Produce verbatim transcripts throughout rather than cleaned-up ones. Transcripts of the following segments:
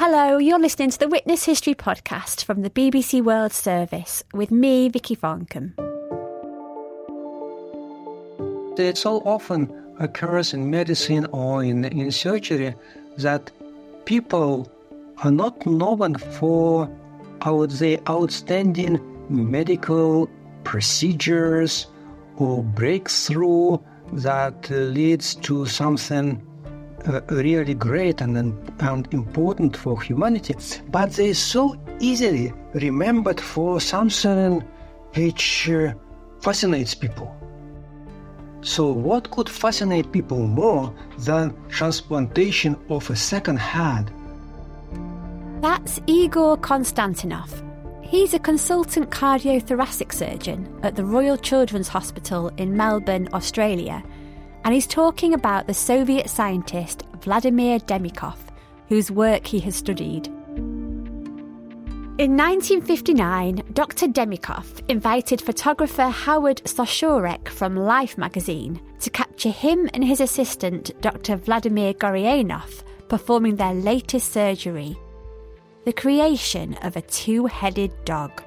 Hello, you're listening to the Witness History Podcast from the B B C World Service with me, Vicky Farncombe. It so often occurs in medicine or in, in surgery that people are not known for, I would say, outstanding medical procedures or breakthrough that uh, leads to something uh, really great and, and important for humanity. But they're so easily remembered for something which uh, fascinates people. So what could fascinate people more than transplantation of a second head? That's Igor Konstantinov. He's a consultant cardiothoracic surgeon at the Royal Children's Hospital in Melbourne, Australia, and he's talking about the Soviet scientist Vladimir Demikhov, whose work he has studied. In nineteen fifty-nine, Doctor Demikhov invited photographer Howard Soshorek from Life magazine to capture him and his assistant, Doctor Vladimir Goryanov, performing their latest surgery, the creation of a two-headed dog.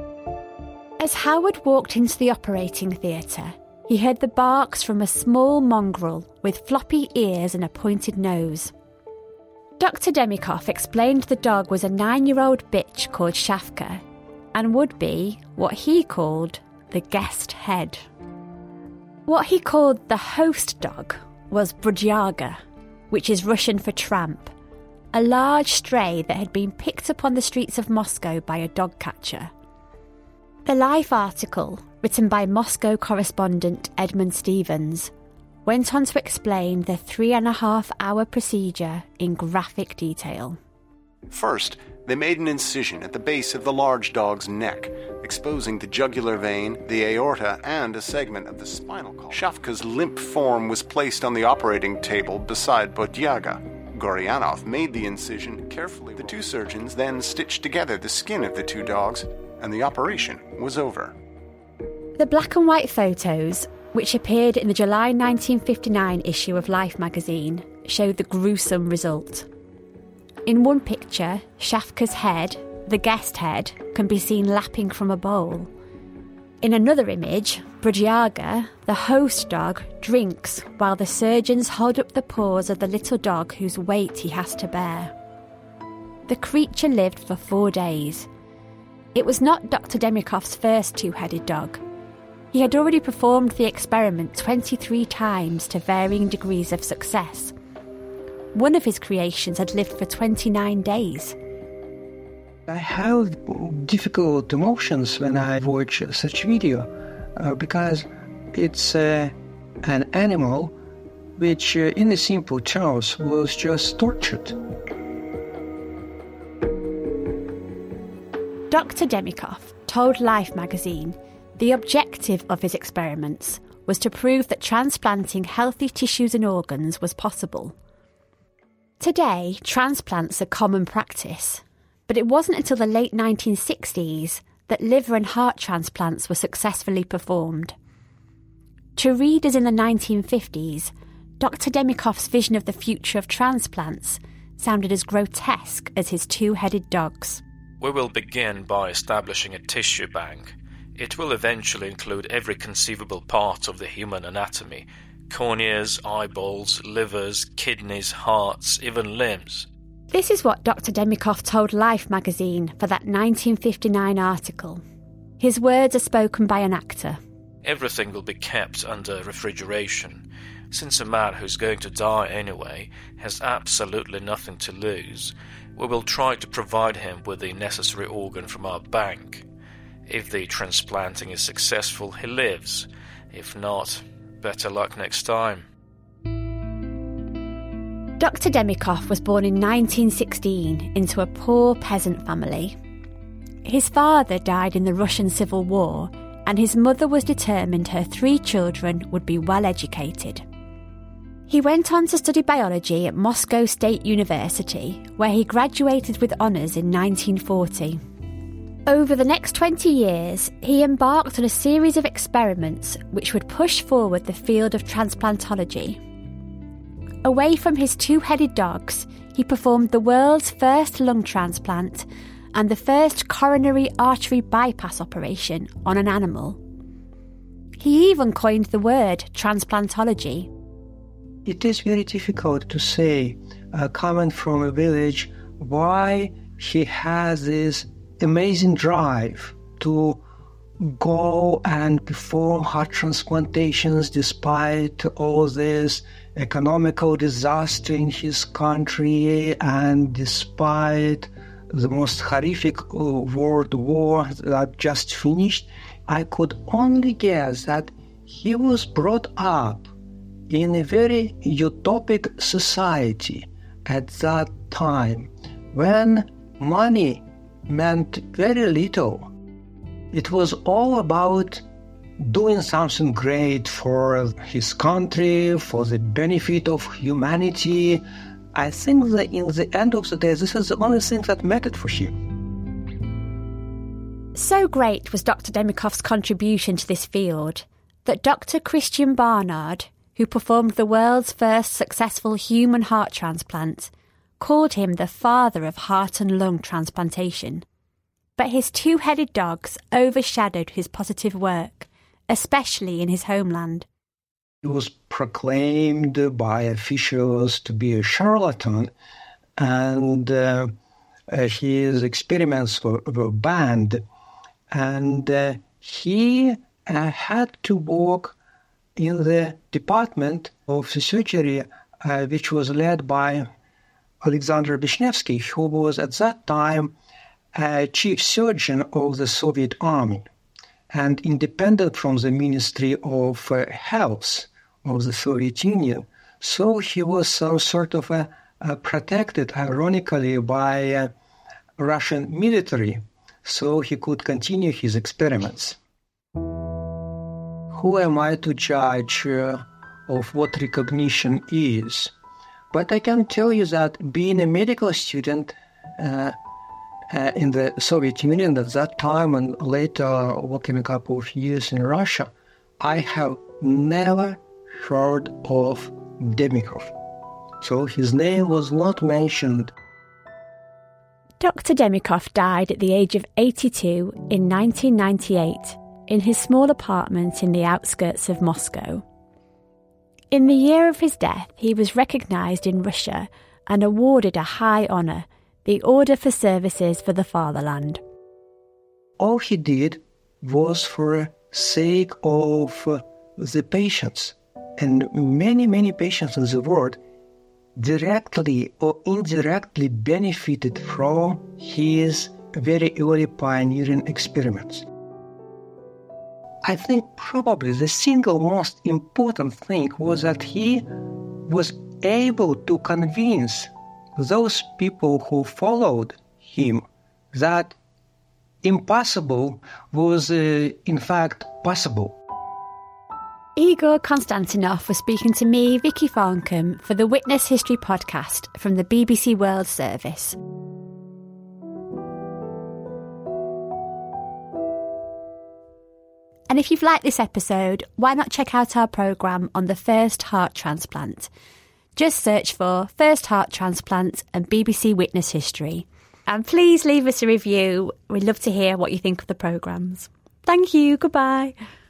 As Howard walked into the operating theatre, he heard the barks from a small mongrel with floppy ears and a pointed nose. Doctor Demikhov explained the dog was a nine-year-old bitch called Shafka and would be what he called the guest head. What he called the host dog was Brudyaga, which is Russian for tramp, a large stray that had been picked up on the streets of Moscow by a dog catcher. The Life article, written by Moscow correspondent Edmund Stevens, went on to explain the three and a half hour procedure in graphic detail. First, they made an incision at the base of the large dog's neck, exposing the jugular vein, the aorta, and a segment of the spinal column. Shafka's limp form was placed on the operating table beside Brudyaga. Goryanov made the incision carefully. The two surgeons then stitched together the skin of the two dogs, and the operation was over. The black and white photos, which appeared in the July nineteen fifty-nine issue of Life magazine, showed the gruesome result. In one picture, Shafka's head, the guest head, can be seen lapping from a bowl. In another image, Brudyaga, the host dog, drinks while the surgeons hold up the paws of the little dog whose weight he has to bear. The creature lived for four days. It was not Doctor Demikhov's first two-headed dog. He had already performed the experiment twenty-three times to varying degrees of success. One of his creations had lived for twenty-nine days. I have difficult emotions when I watch such video uh, because it's uh, an animal which, uh, in the simple terms, was just tortured. Doctor Demikhov told Life magazine the objective of his experiments was to prove that transplanting healthy tissues and organs was possible. Today, transplants are common practice, but it wasn't until the late nineteen sixties that liver and heart transplants were successfully performed. To readers in the nineteen fifties, Doctor Demikhov's vision of the future of transplants sounded as grotesque as his two-headed dogs. We will begin by establishing a tissue bank. It will eventually include every conceivable part of the human anatomy: corneas, eyeballs, livers, kidneys, hearts, even limbs. This is what Doctor Demikhov told Life magazine for that nineteen fifty-nine article. His words are spoken by an actor. Everything will be kept under refrigeration. Since a man who's going to die anyway has absolutely nothing to lose, we will try to provide him with the necessary organ from our bank. If the transplanting is successful, he lives. If not, better luck next time. Doctor Demikhov was born in nineteen sixteen into a poor peasant family. His father died in the Russian Civil War, and his mother was determined her three children would be well educated. He went on to study biology at Moscow State University, where he graduated with honours in nineteen forty. Over the next twenty years, he embarked on a series of experiments which would push forward the field of transplantology. Away from his two-headed dogs, he performed the world's first lung transplant and the first coronary artery bypass operation on an animal. He even coined the word transplantology. It is very difficult to say, uh, coming from a village, why he has this amazing drive to go and perform heart transplantations despite all this economical disaster in his country and despite the most horrific world war that just finished. I could only guess that he was brought up in a very utopic society at that time when money meant very little. It was all about doing something great for his country, for the benefit of humanity. I think that in the end of the day, this is the only thing that mattered for him. So great was Doctor Demikov's contribution to this field that Doctor Christian Barnard, who performed the world's first successful human heart transplant, called him the father of heart and lung transplantation. But his two-headed dogs overshadowed his positive work, especially in his homeland. He was proclaimed by officials to be a charlatan, and uh, uh, his experiments were, were banned. And uh, he uh, had to work in the department of the surgery, uh, which was led by Alexander Vishnevsky, who was at that time a chief surgeon of the Soviet army and independent from the Ministry of uh, Health of the Soviet Union. So he was some sort of a, a protected, ironically, by uh, Russian military, so he could continue his experiments. Who am I to judge uh, of what recognition is? But I can tell you that being a medical student uh, uh, in the Soviet Union at that time and later working a couple of years in Russia, I have never heard of Demikov. So his name was not mentioned. Doctor Demikov died at the age of eighty-two in nineteen ninety-eight in his small apartment in the outskirts of Moscow. In the year of his death, he was recognised in Russia and awarded a high honour, the Order for Services for the Fatherland. All he did was for sake of uh, the patients. And many, many patients in the world directly or indirectly benefited from his very early pioneering experiments. I think probably the single most important thing was that he was able to convince those people who followed him that impossible was uh, in fact possible. Igor Konstantinov was speaking to me, Vicky Farncombe, for the Witness History podcast from the B B C World Service. And if you've liked this episode, why not check out our programme on the first heart transplant? Just search for First Heart Transplant and B B C Witness History. And please leave us a review. We'd love to hear what you think of the programmes. Thank you. Goodbye.